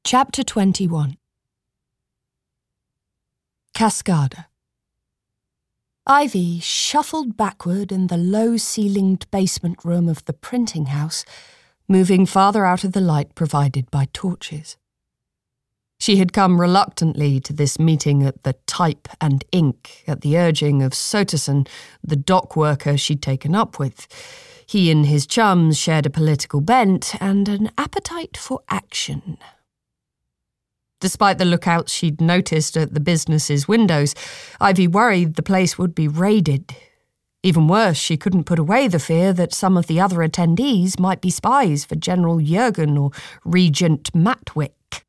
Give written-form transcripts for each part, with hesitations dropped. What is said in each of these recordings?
Chapter 21. Cascada. Ivy shuffled backward in the low-ceilinged basement room of the printing house, moving farther out of the light provided by torches. She had come reluctantly to this meeting at the Type and Ink at the urging of Soterson, the dock worker she'd taken up with. He and his chums shared a political bent and an appetite for action. Despite the lookouts she'd noticed at the business's windows, Ivy worried the place would be raided. Even worse, she couldn't put away the fear that some of the other attendees might be spies for General Jurgen or Regent Matwick.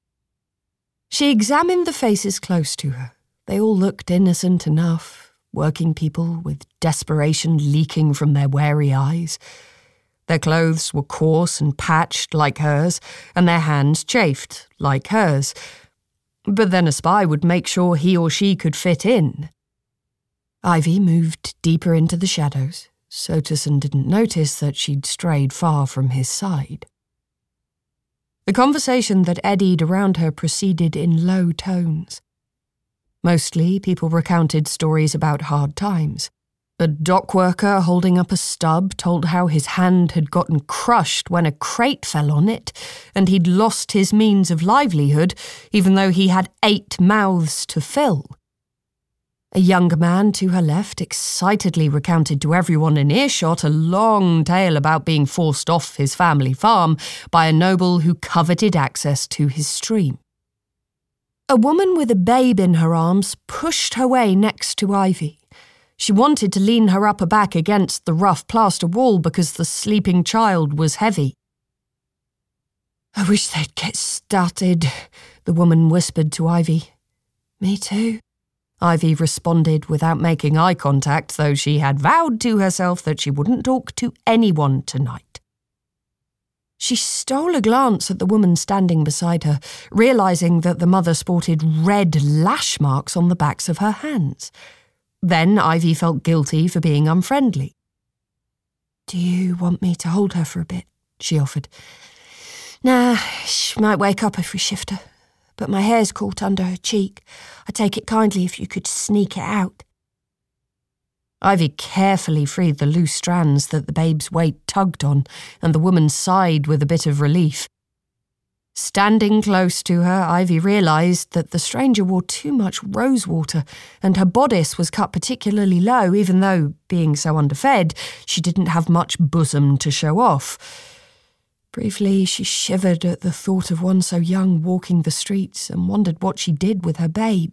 She examined the faces close to her. They all looked innocent enough, working people with desperation leaking from their wary eyes. Their clothes were coarse and patched like hers, and their hands chafed like hers. But then a spy would make sure he or she could fit in. Ivy moved deeper into the shadows. Soterson didn't notice that she'd strayed far from his side. The conversation that eddied around her proceeded in low tones. Mostly, people recounted stories about hard times. A dock worker holding up a stub told how his hand had gotten crushed when a crate fell on it, and he'd lost his means of livelihood, even though he had 8 mouths to fill. A younger man to her left excitedly recounted to everyone in earshot a long tale about being forced off his family farm by a noble who coveted access to his stream. A woman with a babe in her arms pushed her way next to Ivy. She wanted to lean her upper back against the rough plaster wall because the sleeping child was heavy. "I wish they'd get started," the woman whispered to Ivy. "Me too," Ivy responded without making eye contact, though she had vowed to herself that she wouldn't talk to anyone tonight. She stole a glance at the woman standing beside her, realising that the mother sported red lash marks on the backs of her hands. Then Ivy felt guilty for being unfriendly. "Do you want me to hold her for a bit?" she offered. "Nah, she might wake up if we shift her. But my hair's caught under her cheek. I'd take it kindly if you could sneak it out." Ivy carefully freed the loose strands that the babe's weight tugged on, and the woman sighed with a bit of relief. Standing close to her, Ivy realised that the stranger wore too much rosewater, and her bodice was cut particularly low, even though, being so underfed, she didn't have much bosom to show off. Briefly, she shivered at the thought of one so young walking the streets and wondered what she did with her babe.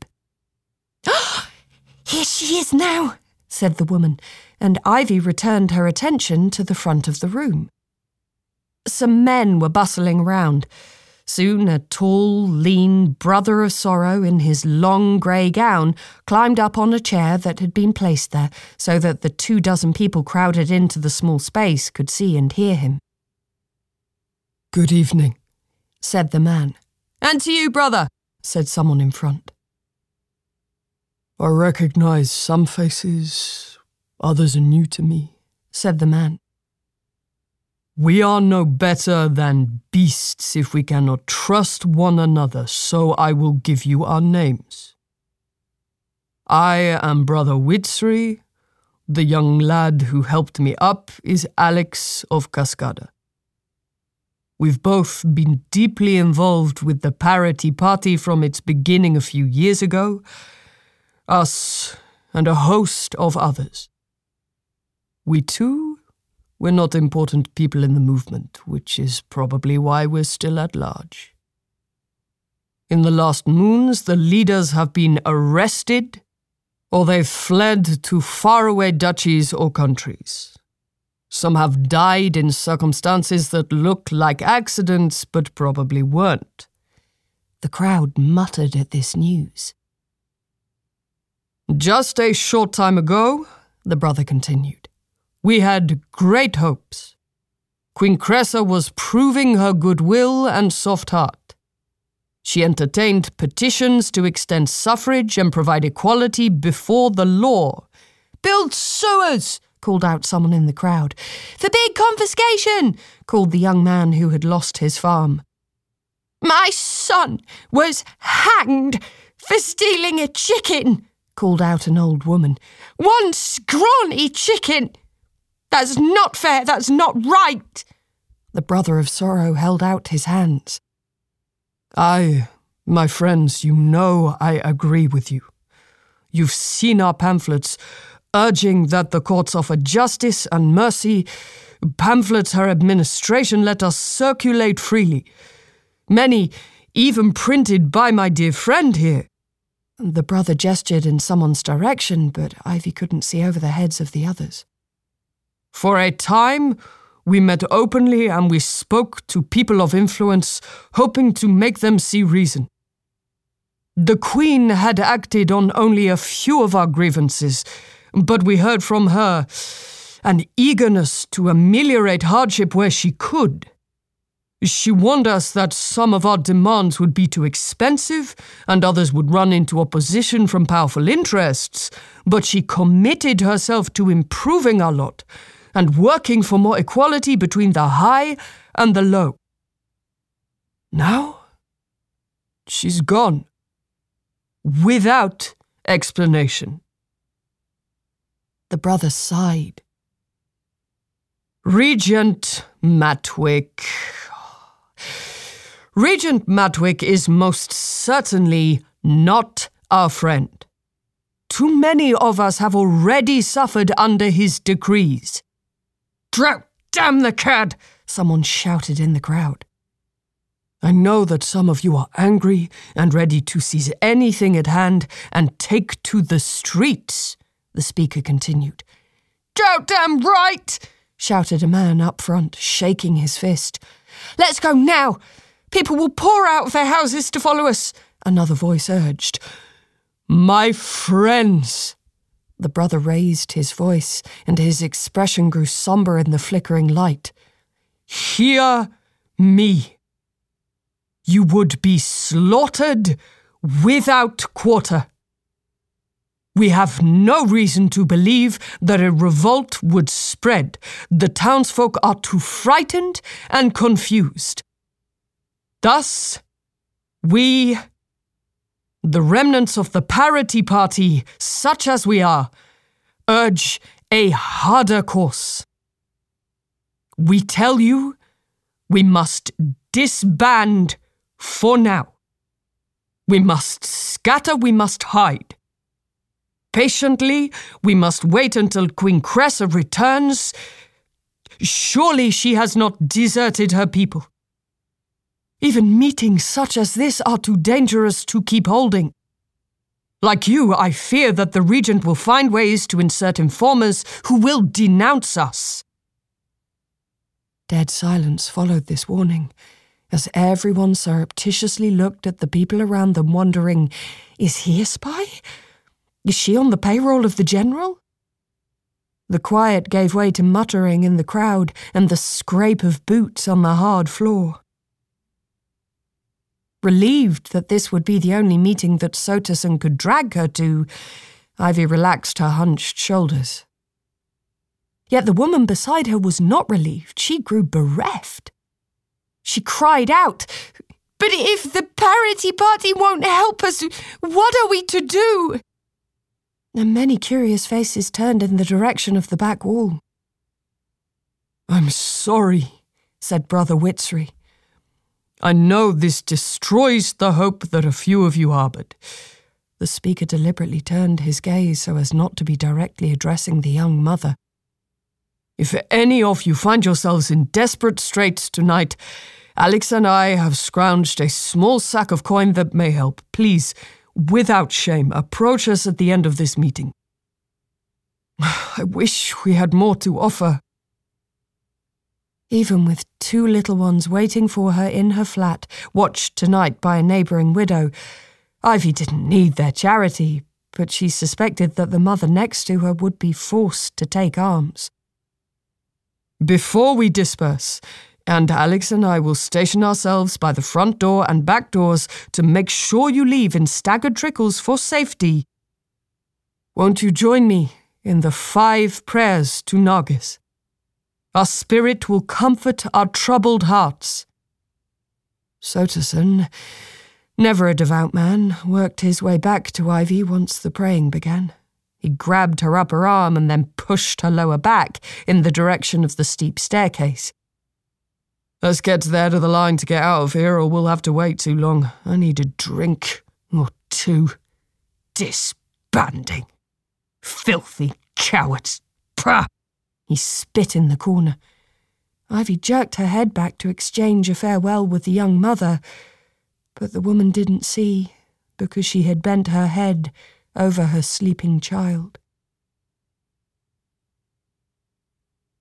"Here she is now," said the woman, and Ivy returned her attention to the front of the room. Some men were bustling around. Soon a tall, lean brother of sorrow in his long grey gown climbed up on a chair that had been placed there so that the 24 people crowded into the small space could see and hear him. "Good evening," said the man. "And to you, brother," said someone in front. "I recognise some faces, others are new to me," said the man. "We are no better than beasts if we cannot trust one another, so I will give you our names. I am Brother Witsry. The young lad who helped me up is Alex of Cascada. We've both been deeply involved with the Parity Party from its beginning a few years ago, us and a host of others. We too were not important people in the movement, which is probably why we're still at large. In the last moons, the leaders have been arrested, or they've fled to faraway duchies or countries. Some have died in circumstances that look like accidents, but probably weren't." The crowd muttered at this news. "Just a short time ago," the brother continued, "we had great hopes. Queen Cressa was proving her goodwill and soft heart. She entertained petitions to extend suffrage and provide equality before the law. "Build sewers!" called out someone in the crowd. "Forbid confiscation!" called the young man who had lost his farm. "My son was hanged for stealing a chicken," called out an old woman. "One scrawny chicken! That's not fair, that's not right." The brother of sorrow held out his hands. My friends, you know I agree with you. You've seen our pamphlets urging that the courts offer justice and mercy, pamphlets her administration let us circulate freely. Many even printed by my dear friend here." The brother gestured in someone's direction, but Ivy couldn't see over the heads of the others. "For a time, we met openly and we spoke to people of influence, hoping to make them see reason. The Queen had acted on only a few of our grievances, but we heard from her an eagerness to ameliorate hardship where she could. She warned us that some of our demands would be too expensive and others would run into opposition from powerful interests, but she committed herself to improving our lot and working for more equality between the high and the low. Now, she's gone, without explanation." The brother sighed. Regent Matwick is most certainly not our friend. Too many of us have already suffered under his decrees. "Damn the cad!" someone shouted in the crowd. "I know that some of you are angry and ready to seize anything at hand and take to the streets," the speaker continued. "Damn right!" shouted a man up front, shaking his fist. "Let's go now! People will pour out of their houses to follow us," another voice urged. "My friends," the brother raised his voice, and his expression grew somber in the flickering light. "Hear me. You would be slaughtered without quarter. We have no reason to believe that a revolt would spread. The townsfolk are too frightened and confused. Thus, we, the remnants of the Parity Party, such as we are, urge a harder course. We tell you we must disband for now. We must scatter, we must hide. Patiently, we must wait until Queen Cressa returns. Surely she has not deserted her people. Even meetings such as this are too dangerous to keep holding. Like you, I fear that the regent will find ways to insert informers who will denounce us." Dead silence followed this warning, as everyone surreptitiously looked at the people around them, wondering, is he a spy? Is she on the payroll of the general? The quiet gave way to muttering in the crowd and the scrape of boots on the hard floor. Relieved that this would be the only meeting that Soterson could drag her to, Ivy relaxed her hunched shoulders. Yet the woman beside her was not relieved. She grew bereft. She cried out, "But if the Parity Party won't help us, what are we to do?" And many curious faces turned in the direction of the back wall. "I'm sorry," said Brother Witsry. "I know this destroys the hope that a few of you harbored." The speaker deliberately turned his gaze so as not to be directly addressing the young mother. "If any of you find yourselves in desperate straits tonight, Alex and I have scrounged a small sack of coin that may help. Please, without shame, approach us at the end of this meeting. I wish we had more to offer." Even with two little ones waiting for her in her flat, watched tonight by a neighbouring widow, Ivy didn't need their charity, but she suspected that the mother next to her would be forced to take arms. "Before we disperse, and Alex and I will station ourselves by the front door and back doors to make sure you leave in staggered trickles for safety. Won't you join me in the 5 prayers to Nargis? Our spirit will comfort our troubled hearts." Soterson, Never a devout man, worked his way back to Ivy once the praying began. He grabbed her upper arm and then pushed her lower back in the direction of the steep staircase. Let's get to the head of the line to get out of here, or we'll have to wait too long. I need a drink or two. Disbanding. Filthy cowards. Pah! He spit in the corner. Ivy jerked her head back to exchange a farewell with the young mother, but the woman didn't see because she had bent her head over her sleeping child.